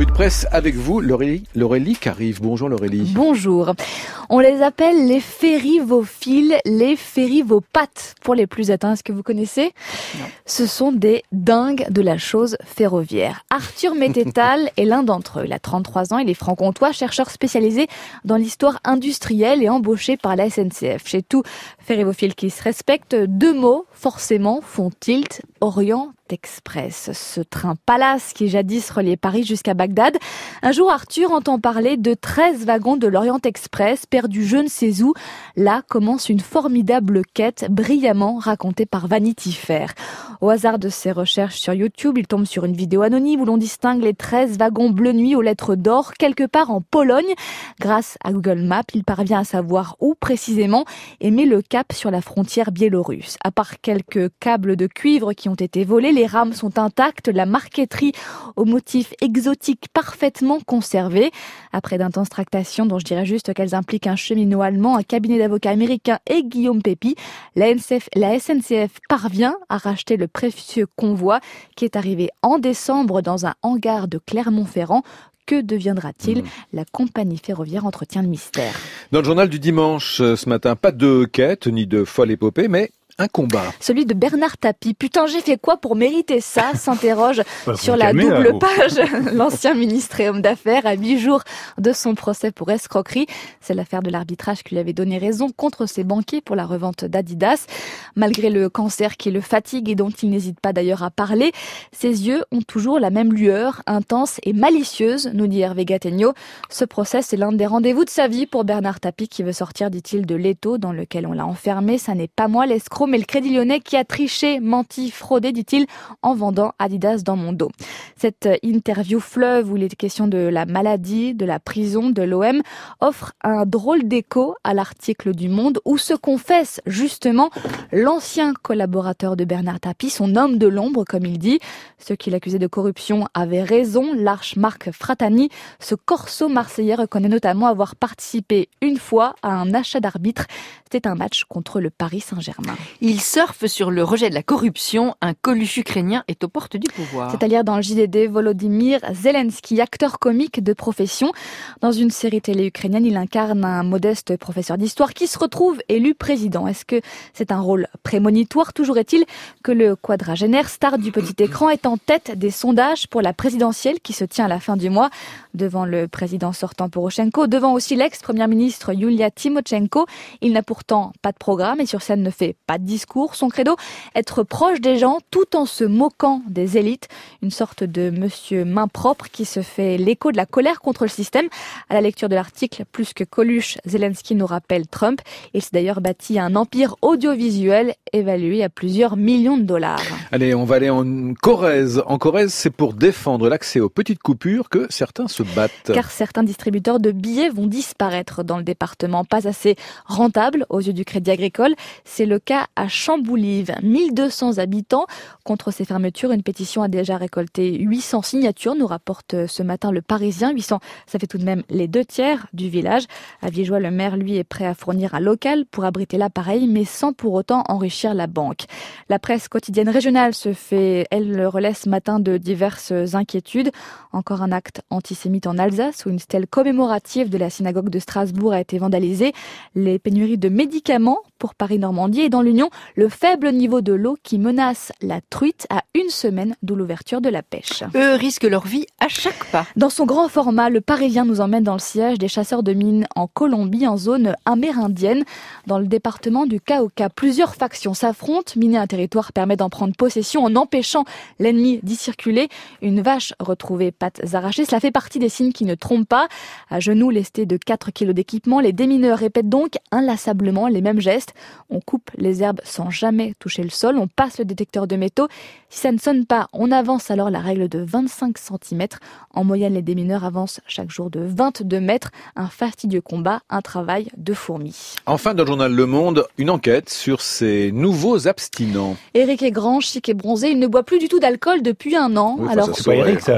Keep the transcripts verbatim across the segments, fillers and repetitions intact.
revue de presse avec vous, Laurélie, Laurélie Carrive. Bonjour Laurélie. Bonjour. On les appelle les férivophiles, les férivopathes pour les plus atteints. Est-ce que vous connaissez ? Non. Ce sont des dingues de la chose ferroviaire. Arthur Mettetal est l'un d'entre eux. Il a trente-trois ans, il est franc-comtois, chercheur spécialisé dans l'histoire industrielle et embauché par la S N C F. Chez tout férivophile qui se respecte, deux mots forcément font tilt, Orient Express. Ce train Palace qui jadis reliait Paris jusqu'à Bagdad. Un jour, Arthur entend parler de treize wagons de l'Orient Express perdus je ne sais où. Là commence une formidable quête brillamment racontée par Vanity Fair. Au hasard de ses recherches sur YouTube, il tombe sur une vidéo anonyme où l'on distingue les treize wagons bleu nuit aux lettres d'or quelque part en Pologne. Grâce à Google Maps, il parvient à savoir où précisément et met le cap sur la frontière biélorusse. À part quelques câbles de cuivre qui ont été volés, les rames sont intactes, la marqueterie aux motifs exotiques parfaitement conservée. Après d'intenses tractations, dont je dirais juste qu'elles impliquent un cheminot allemand, un cabinet d'avocats américain et Guillaume Pépi, la S N C F parvient à racheter le précieux convoi qui est arrivé en décembre dans un hangar de Clermont-Ferrand. Que deviendra-t-il ? Mmh. La compagnie ferroviaire entretient le mystère. Dans le journal du dimanche ce matin, pas de quête ni de folle épopée, mais un combat. Celui de Bernard Tapie. Putain, j'ai fait quoi pour mériter ça ? S'interroge bah, sur la calmer, double là, page l'ancien ministre et homme d'affaires à huit jours de son procès pour escroquerie. C'est l'affaire de l'arbitrage qui lui avait donné raison contre ses banquiers pour la revente d'Adidas. Malgré le cancer qui le fatigue et dont il n'hésite pas d'ailleurs à parler, ses yeux ont toujours la même lueur, intense et malicieuse, nous dit Hervé Gattegno. Ce procès, c'est l'un des rendez-vous de sa vie pour Bernard Tapie qui veut sortir, dit-il, de l'étau dans lequel on l'a enfermé. Ça n'est pas moi l'escroc, mais le Crédit Lyonnais qui a triché, menti, fraudé, dit-il, en vendant Adidas dans mon dos. Cette interview fleuve où il est question de la maladie, de la prison, de l'O M, offre un drôle d'écho à l'article du Monde où se confesse justement l'ancien collaborateur de Bernard Tapie, son homme de l'ombre, comme il dit. Ceux qui l'accusaient de corruption avaient raison. L'arche Marc Fratani, ce corso marseillais, reconnaît notamment avoir participé une fois à un achat d'arbitre. C'était un match contre le Paris Saint-Germain. Il surfe sur le rejet de la corruption. Un Coluche ukrainien est aux portes du pouvoir. C'est à lire dans le J D D, Volodymyr Zelensky, acteur comique de profession. Dans une série télé ukrainienne, il incarne un modeste professeur d'histoire qui se retrouve élu président. Est-ce que c'est un rôle prémonitoire ? Toujours est-il que le quadragénaire, star du petit écran, est en tête des sondages pour la présidentielle qui se tient à la fin du mois, devant le président sortant Poroshenko, devant aussi l'ex-première ministre Yulia Tymoshenko. Il n'a pourtant pas de programme et sur scène ne fait pas de discours. Son credo, être proche des gens tout en se moquant des élites. Une sorte de monsieur main propre qui se fait l'écho de la colère contre le système. À la lecture de l'article, plus que Coluche, Zelensky nous rappelle Trump. Il s'est d'ailleurs bâti un empire audiovisuel évalué à plusieurs millions de dollars. Allez, on va aller en Corrèze. En Corrèze, c'est pour défendre l'accès aux petites coupures que certains se battent. Car certains distributeurs de billets vont disparaître dans le département. Pas assez rentable aux yeux du Crédit Agricole. C'est le cas à Chamboulive. mille deux cents habitants. Contre ces fermetures, une pétition a déjà récolté huit cents signatures, nous rapporte ce matin le Parisien. huit cents, ça fait tout de même les deux tiers du village. À Viégeois, le maire, lui, est prêt à fournir un local pour abriter l'appareil, mais sans pour autant enrichir la banque. La presse quotidienne régionale se fait, elle, le relais ce matin de diverses inquiétudes. Encore un acte antisémite en Alsace, où une stèle commémorative de la synagogue de Strasbourg a été vandalisée. Les pénuries de médicaments pour Paris-Normandie et dans l'Union, le faible niveau de l'eau qui menace la truite à une semaine, d'où l'ouverture de la pêche. Eux risquent leur vie à chaque pas. Dans son grand format, le Parisien nous emmène dans le sillage des chasseurs de mines en Colombie, en zone amérindienne. Dans le département du Cauca, plusieurs factions s'affrontent. Miner un territoire permet d'en prendre possession en empêchant l'ennemi d'y circuler. Une vache retrouvée pattes arrachées, cela fait partie des signes qui ne trompent pas. À genoux, lestés de quatre kilos d'équipement, les démineurs répètent donc inlassablement les mêmes gestes. On coupe les herbes sans jamais toucher le sol, on passe le détecteur de métaux. Si ça ne sonne pas, on avance alors la règle de vingt-cinq centimètres. En moyenne, les démineurs avancent chaque jour de vingt-deux mètres. Un fastidieux combat, un travail de fourmi. Enfin, dans le journal Le Monde, une enquête sur ces nouveaux abstinents. Éric est grand, chic et bronzé. Il ne boit plus du tout d'alcool depuis un an. Oui, alors, ça, C'est pas Eric, ça.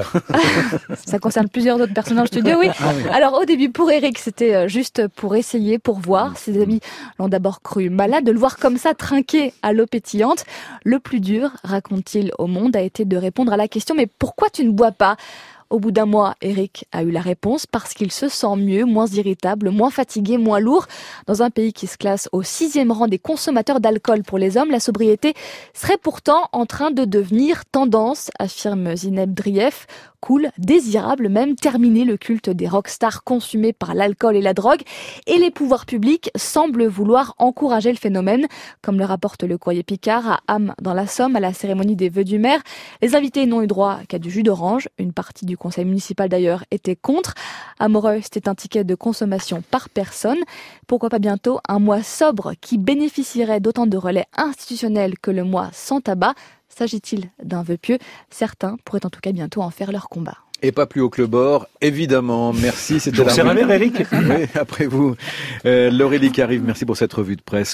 ça concerne plusieurs autres personnes dans le studio, oui. Ah, oui. Alors, au début, pour Éric, c'était juste pour essayer, pour voir. Ses amis l'ont d'abord cru malade de le voir comme ça, trinquer à l'eau pétillante. Le plus dur, raconte-t-il au Monde, a été de répondre à la question « Mais pourquoi tu ne bois pas ?» Au bout d'un mois, Eric a eu la réponse parce qu'il se sent mieux, moins irritable, moins fatigué, moins lourd. Dans un pays qui se classe au sixième rang des consommateurs d'alcool pour les hommes, la sobriété serait pourtant en train de devenir tendance, affirme Zineb Drief. Cool, désirable même, terminer le culte des rockstars consumés par l'alcool et la drogue. Et les pouvoirs publics semblent vouloir encourager le phénomène, comme le rapporte le courrier Picard à Ham dans la Somme à la cérémonie des vœux du maire. Les invités n'ont eu droit qu'à du jus d'orange. Une partie du conseil municipal d'ailleurs était contre. À Moreuil, c'était un ticket de consommation par personne. Pourquoi pas bientôt un mois sobre qui bénéficierait d'autant de relais institutionnels que le mois sans tabac? S'agit-il d'un vœu pieux? Certains pourraient en tout cas bientôt en faire leur combat. Et pas plus haut que le bord, évidemment. Merci, c'était la revue. Eric. Oui, après vous, euh, Laurélie qui arrive. Merci pour cette revue de presse.